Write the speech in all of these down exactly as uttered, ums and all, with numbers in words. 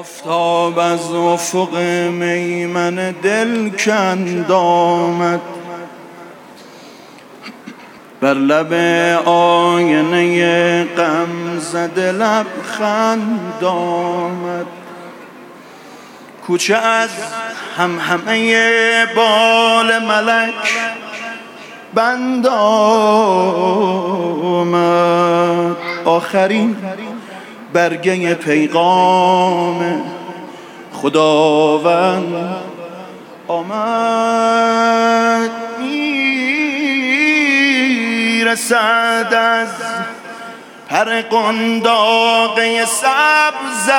آفتاب از افق میمن دل کند آمد، بر لب آینه غم زده لبخند آمد. کوچه از همهمه بال ملک بند آمد، آخرین برگه پیغام خداوند آمد. میرسد از پر قنداقه سبزت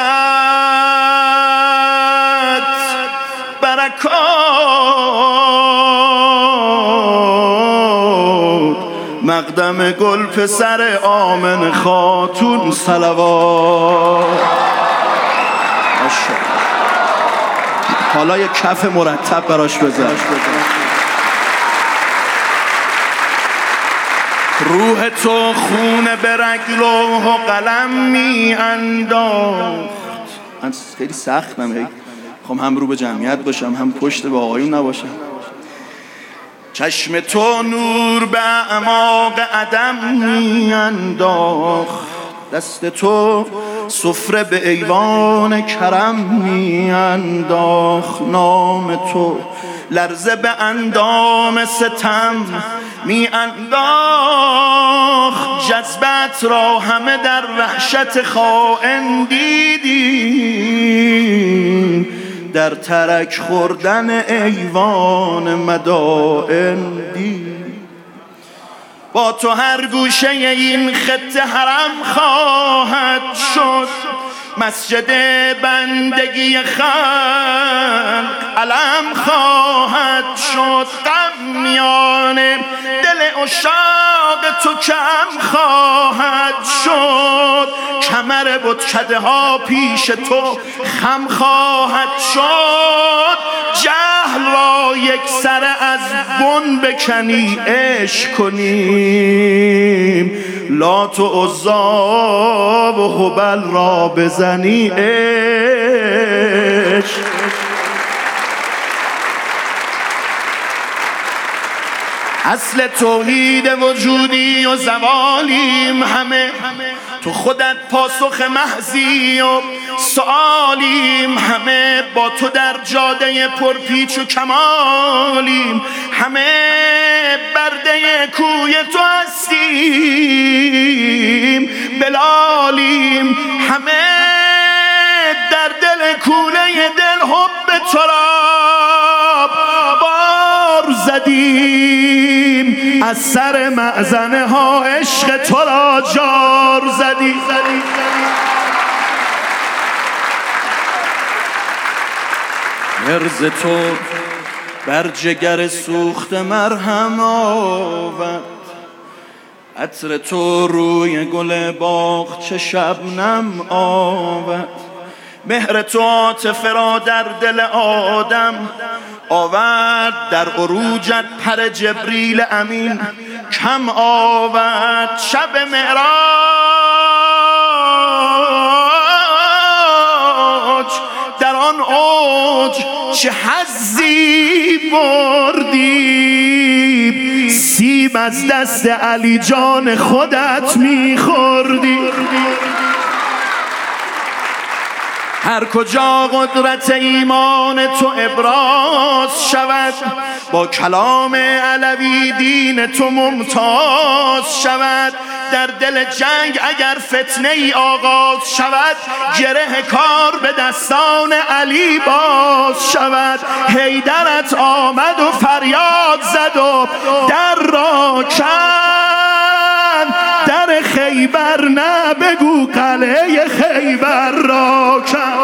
برکات، مقدم گل پسر آمن خاتون صلوات. حالا یک کف مرتب براش بزن. روح تو خون به رگ لوح و قلم می انداخت. من خیلی سختم، هی خواهم هم رو به جمعیت باشم هم پشت به آقایون نباشم. چشم تو نور به اعماق عدم می انداخت، دست تو سفره به ایوان کرم می انداخت، نام تو لرزه به اندام ستم می انداخت. جذبت را همه در وحشت خائن دیدیم، در ترک خوردن ایوان مدائن دید. با تو هر گوشه این خطه حرم خواهد شد، مسجد بندگی خلق علم خواهد شد. غم میان دل عشاق تو کم خواهد شد، کمر بتکده ها پیش تو خم خواهد شد. جهل را یک سر از بن بکنی عشق کنیم، لات و عزی و هبل را بزنی عشق. اصل توحید وجودی و زوالیم همه، تو خودت پاسخ محضی و سؤالیم همه. با تو در جاده پرپیچ و کمالیم همه، برده کوی تو هستیم بلالیم همه. در دل کوله دل حب تو را بار زدیم، از سر معزنه ها عشق تو را جار زدیم. مرز تو بر جگر سوخت مرهم آورد، عطر تو روی گل باغچه شبنم آورد. مهر تو عاطفه را در دل آدم آورد، در عروجت پر جبریل امین کم آورد. شب معراج در آن اوج چه حظی بردی، سیب از دست علی جان خودت میخوردی. هر کجا قدرت ایمان تو ابراز شود، با کلام علوی دین تو ممتاز شود. در دل جنگ اگر فتنه ای آغاز شود، گره کار به دستان علی باز شود. حیدرت آمد و فریاد زد و در را کند، در خیبر نه بگو قلعه خیبر را کند.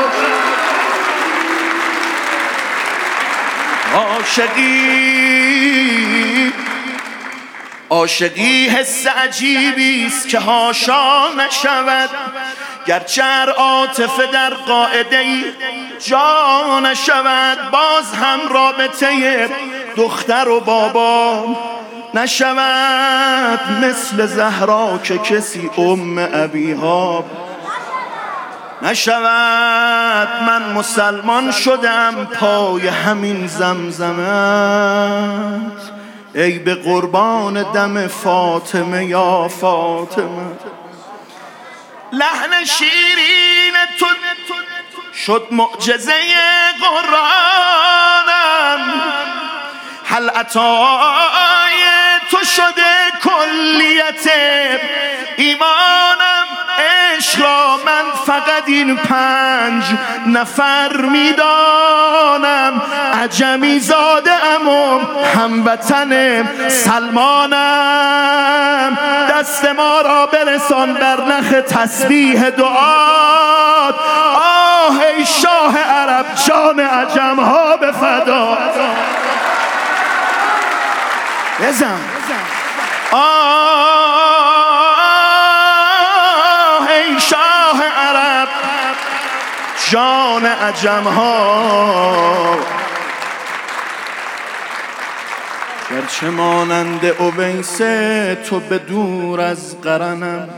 عاشقی عاشقی حس عجیبی است که حاشا نشود، گرچه هر عاطفه در قاعده ای جا نشود. باز هم رابطه دختر و بابا نشود، مثل زهرا که کسی ام ابیها نشود. من مسلمان شدم پای همین زمزمت، ای به قربان دم فاطمه یا فاطمه. لحن شیرین تو شد معجزه قرآنم، هل عطای تو شده کلیت ایمانم. عشق را من فقط این پنج نفر میدانم، عجمی زاده ام و هموطن سلمانم. دست ما را برسان بر نخ تسبیح دعات، آه ای شاه عرب جان عجم ها به فدا. بزن آه ای شاه عرب جان عجم ها. گرچه مانند اویس تو به دور از قرنم،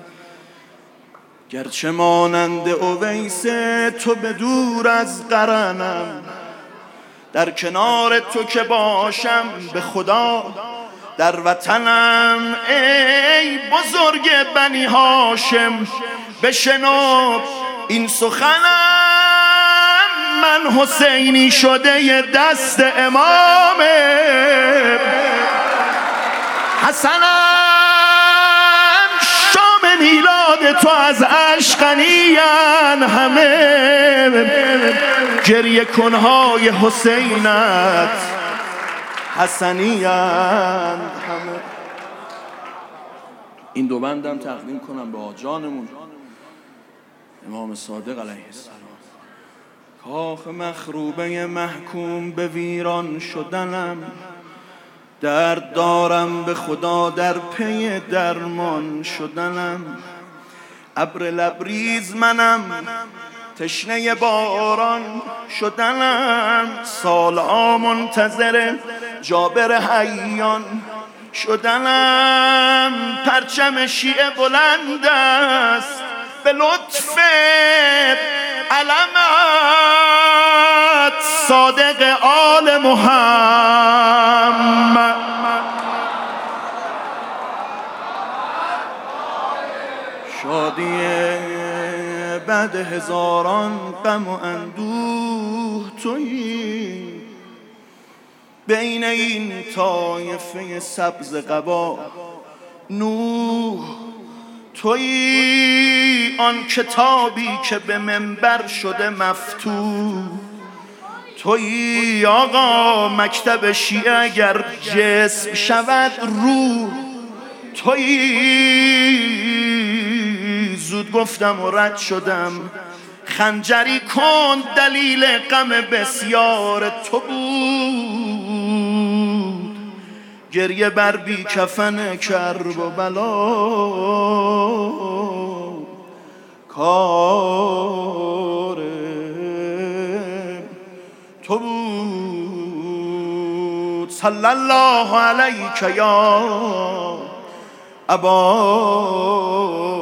گرچه مانند اویس تو به دور از قرنم. در کنار تو که باشم به خدا در وطنم. ای بزرگ بنی هاشم بشنو این سخنم، من حسینی شده ی دست امام حسنم. شام میلاد تو از عشقنیان همه، گریه کنهای حسینت حسنیان همه. این دو بندم تقدیم کنم به آجانمون امام صادق علیه السلام. کاخ مخروبه محکوم به ویران شدنم، درد دارم به خدا در پی درمان شدنم. ابر لبریز منم تشنه باران شدنم، سالها منتظر جابر حیان شدنم. پرچم شیعه بلند است به لطف علمت، صادق آل محمد. شادی بعد هزاران غم و اندوه تویی، بین این طایفه سبز قبا نوح تویی. آن کتابی که به منبر شده مفتوح تویی. آقا مکتب شیعه اگر جسم شود روح تویی. زود گفتم و رد شدم، خنجری کن دلیل غم بسیار تو بود. گریه بر بی کفن کرب و بلا کار تو بود. صلی الله علیک یا ابا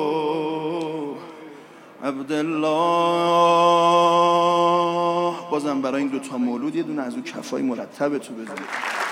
عبدالله. بازم برای این دوتا مولود یه دونه از اون کفای مرتب تو بزنید.